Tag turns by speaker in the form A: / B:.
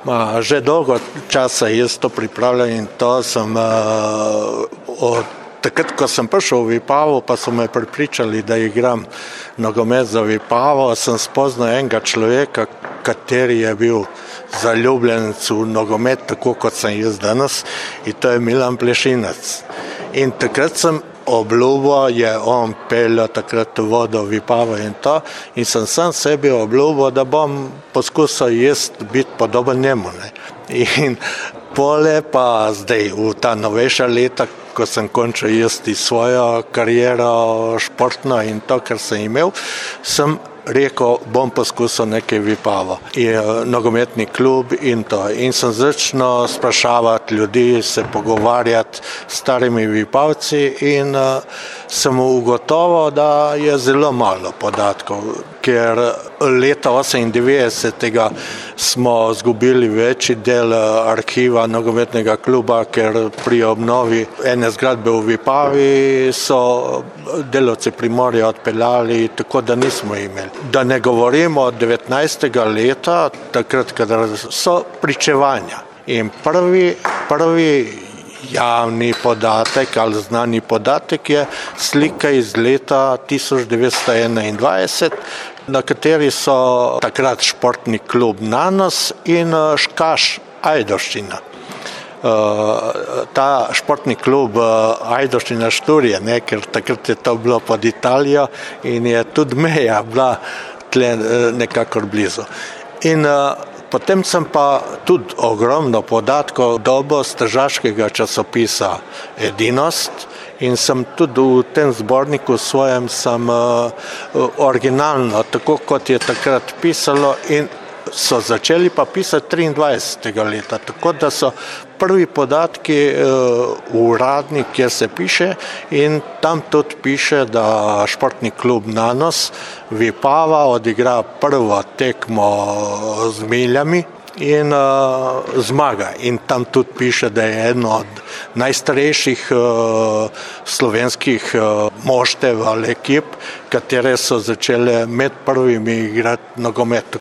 A: Že dolgo časa jaz to pripravljam in to sem takrat, ko sem prišel v Vipavo, pa so me pripričali, da igram nogomet za Vipavo, sem spoznal enega človeka, kateri je bil zaljubljenec v nogomet, tako kot sem jaz danes, in to je Milan Plešinec. In takrat sem obljubil, je on peljal takrat vodo v Vipavo in to, in sem sam sebi obljubil, da bom poskusil jaz biti podoben njemu. Ne. In pole pa zdaj v ta novejša leta, ko sem končal jaz svojo kariero športno in to, kar sem imel, sem rekel, bom poskusil nekaj Vipavo. Nogometni klub in to. In sem začel sprašavati ljudi, se pogovarjati s starimi Vipavci in sem ugotovil, da je zelo malo podatkov, ker leta 98. smo izgubili večji del arhiva nogometnega kluba, ker pri obnovi ene zgradbe v Vipavi so delavci Primorja odpeljali, tako da nismo imeli. Da ne govorimo od 19. leta, takrat, kadar so pričevanja. In prvi javni podatek ali znani podatek je slika iz leta 1921, na kateri so takrat športni klub Nanos in Škaš Ajdovščina. Ta športni klub Ajdovščina Šturje, ker takrat je to bilo pod Italijo in je tudi meja bila tle nekakor blizu. In potem sem pa tudi ogromno podatkov dobil z tržaškega časopisa Edinost in sem tudi v tem zborniku svojem sem originalno, tako kot je takrat pisalo, in so začeli pa pisati 23. leta, tako da so prvi podatki uradni, kjer se piše, in tam tudi piše, da športni klub Nanos Vipava odigra prvo tekmo z Miljami in zmaga. In tam tudi piše, da je eno od najstarejših slovenskih moštev ali ekip, katere so začele med prvimi igrati nogomet.